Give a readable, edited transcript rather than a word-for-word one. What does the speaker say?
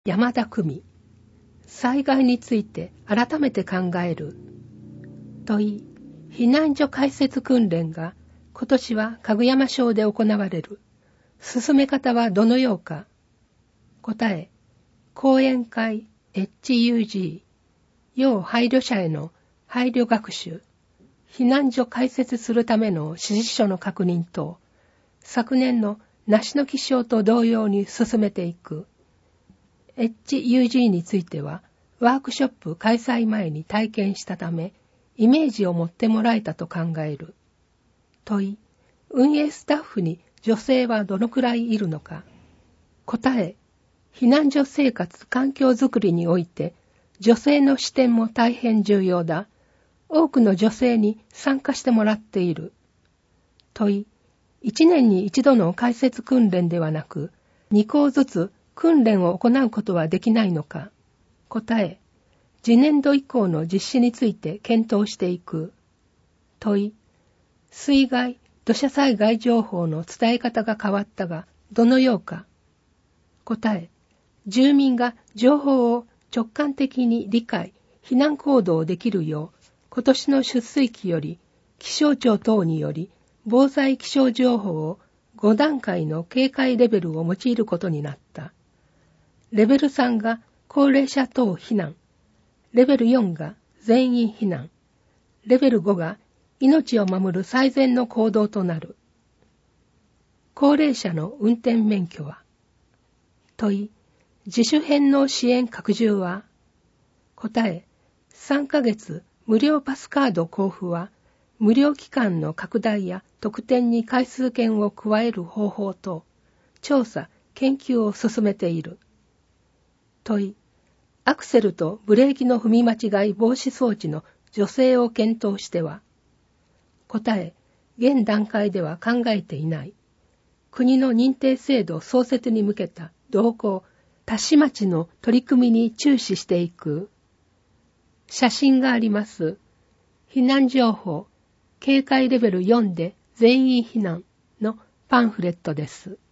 山田久美、災害について改めて考える。問い、避難所開設訓練が今年はかぐやま省で行われる。進め方はどのようか。答え、講演会 HUG、要配慮者への配慮学習、避難所開設するための指示書の確認等、昨年の梨の木賞と同様に進めていく。HUG については、ワークショップ開催前に体験したため、イメージを持ってもらえたと考える。問い、運営スタッフに女性はどのくらいいるのか。答え、避難所生活環境づくりにおいて、女性の視点も大変重要だ。多くの女性に参加してもらっている。問い、1年に1度の開設訓練ではなく、2校ずつ訓練を行うことはできないのか。答え、次年度以降の実施について検討していく。問い、水害、土砂災害情報の伝え方が変わったが、どのようか。答え、住民が情報を直感的に理解、避難行動できるよう、今年の出水期より、気象庁等により、防災気象情報を5段階の警戒レベルを用いることになった。レベル3が高齢者等避難、レベル4が全員避難、レベル5が命を守る最善の行動となる。高齢者の運転免許は。問い、自主返納支援拡充は。答え、3ヶ月無料パスカード交付は、無料期間の拡大や特典に回数券を加える方法等、調査、研究を進めている。問い、アクセルとブレーキの踏み間違い防止装置の助成を検討しては。答え、現段階では考えていない。国の認定制度創設に向けた動向、田子町の取り組みに注視していく。写真があります。避難情報、警戒レベル4で全員避難のパンフレットです。